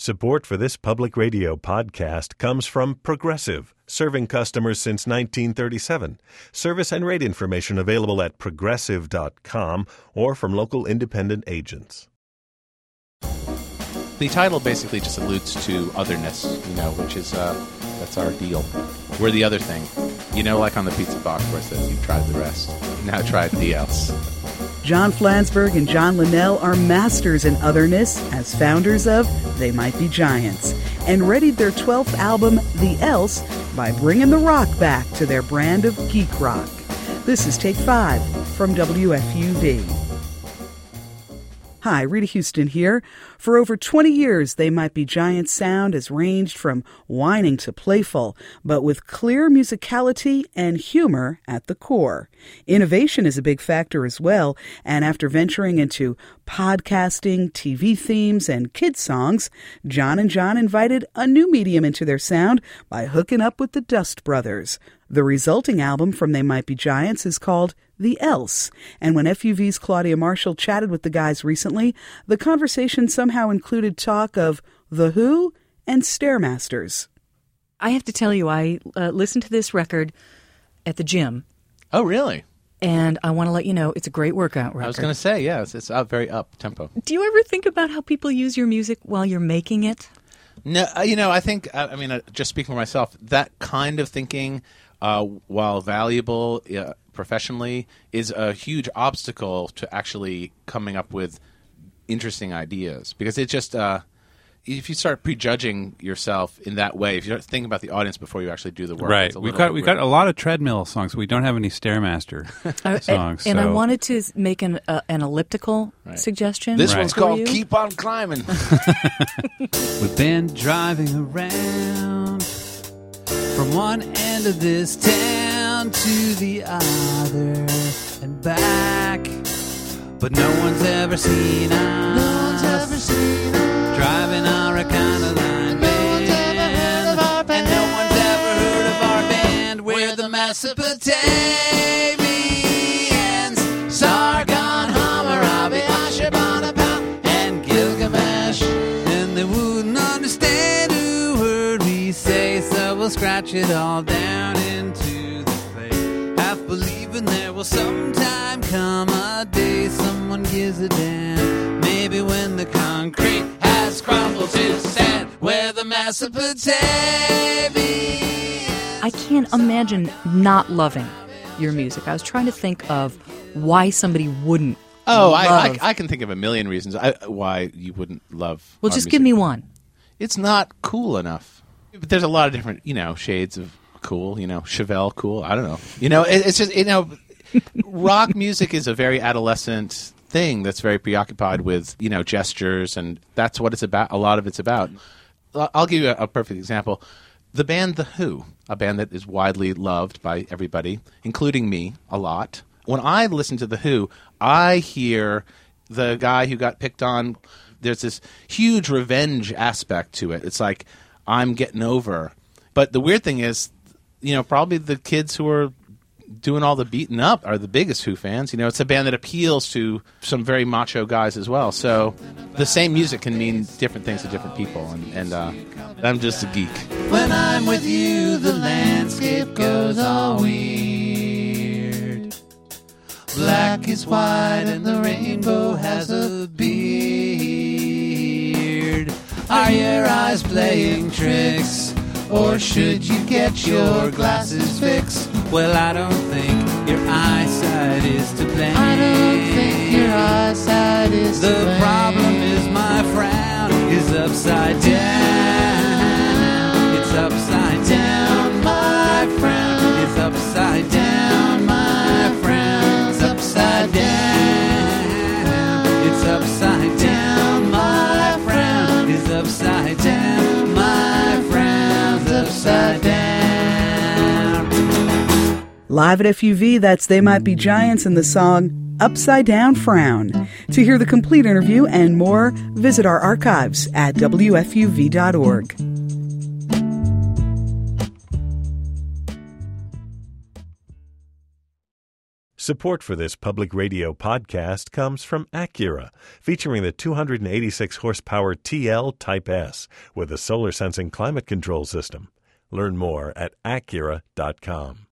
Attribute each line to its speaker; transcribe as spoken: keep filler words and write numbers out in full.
Speaker 1: Support for this public radio podcast comes from Progressive, serving customers since nineteen thirty-seven. Service and rate information available at progressive dot com or from local independent agents.
Speaker 2: The title basically just alludes to otherness, you know, which is, uh, that's our deal. We're the other thing. You know, like on the pizza box where it says, you've tried the rest. Now try the else.
Speaker 3: John Flansburgh and John Linnell are masters in otherness as founders of They Might Be Giants, and readied their twelfth album, The Else, by bringing the rock back to their brand of geek rock. This is Take Five from W F U V. Hi, Rita Houston here. For over twenty years, They Might Be Giants' sound has ranged from whining to playful, but with clear musicality and humor at the core. Innovation is a big factor as well, and after venturing into podcasting, T V themes, and kids songs, John and John invited a new medium into their sound by hooking up with the Dust Brothers. The resulting album from They Might Be Giants is called The Else, and when F U V's Claudia Marshall chatted with the guys recently, the conversation somehow included talk of The Who and Stairmasters.
Speaker 4: I have to tell you, I uh, listened to this record at the gym.
Speaker 2: Oh, really?
Speaker 4: And I want to let you know it's a great workout record.
Speaker 2: I was going to say, yeah, it's, it's up, very up-tempo.
Speaker 4: Do you ever think about how people use your music while you're making it?
Speaker 2: No, uh, you know, I think, uh, I mean, uh, just speaking for myself, that kind of thinking, uh, while valuable uh, professionally, is a huge obstacle to actually coming up with interesting ideas. Because it just, uh, if you start prejudging yourself in that way, if you start thinking about the audience before you actually do the work,
Speaker 5: right? We've got we've got a lot of treadmill songs. We don't have any Stairmaster songs.
Speaker 4: And
Speaker 5: so.
Speaker 4: I wanted to make an uh, an elliptical
Speaker 2: right.
Speaker 4: suggestion.
Speaker 2: This
Speaker 5: right.
Speaker 2: one's called you. Keep on Climbing.
Speaker 5: We've been driving around from one end of this town to the other and back, but no one's ever seen us.
Speaker 2: No one's ever seen us.
Speaker 5: Driving our Econoline band. And no one's ever heard of our band. We're the Mesopotamians, Sargon, Hammurabi, Ashurbanipal, and Gilgamesh. And they wouldn't understand a word we say, so we'll scratch it all down into the clay, half believing there will sometime come a day someone gives a damn. Maybe when the concrete has crumbled to sand, we're the Mesopotamians.
Speaker 4: I can't imagine not loving your music. I was trying to think of why somebody wouldn't.
Speaker 2: Oh,
Speaker 4: love.
Speaker 2: I, I, I can think of a million reasons I, why you wouldn't love.
Speaker 4: Well,
Speaker 2: our
Speaker 4: just
Speaker 2: music.
Speaker 4: give me one.
Speaker 2: It's not cool enough. But there's a lot of different, you know, shades of cool. You know, Chevelle cool. I don't know. You know, it, it's just, you know, rock music is a very adolescent thing that's very preoccupied with, you know, gestures, and that's what it's about. A lot of it's about. I'll give you a, a perfect example. The band The Who, a band that is widely loved by everybody, including me, a lot. When I listen to The Who, I hear the guy who got picked on. There's this huge revenge aspect to it. It's like, I'm getting over. But the weird thing is, you know, probably the kids who are doing all the beating up are the biggest Who fans. You know, it's a band that appeals to some very macho guys as well. So the same music can mean different things to different people. And, and uh, I'm just a geek.
Speaker 5: When I'm with you, the landscape goes all weird. Black is white and the rainbow has a beard. Are your eyes playing tricks? Or should you get your glasses fixed? Well, I don't think your eyesight is to blame.
Speaker 6: I don't think your eyesight is to
Speaker 5: The
Speaker 6: blame.
Speaker 5: problem is my frown is upside down. It's upside down, my frown is upside down. My frown's upside down. It's upside down, my frown is upside down. My frown's upside down.
Speaker 3: Live at F U V, that's They Might Be Giants in the song Upside Down Frown. To hear the complete interview and more, visit our archives at W F U V dot org.
Speaker 1: Support for this public radio podcast comes from Acura, featuring the two hundred eighty-six horsepower T L Type S with a solar sensing climate control system. Learn more at Acura dot com.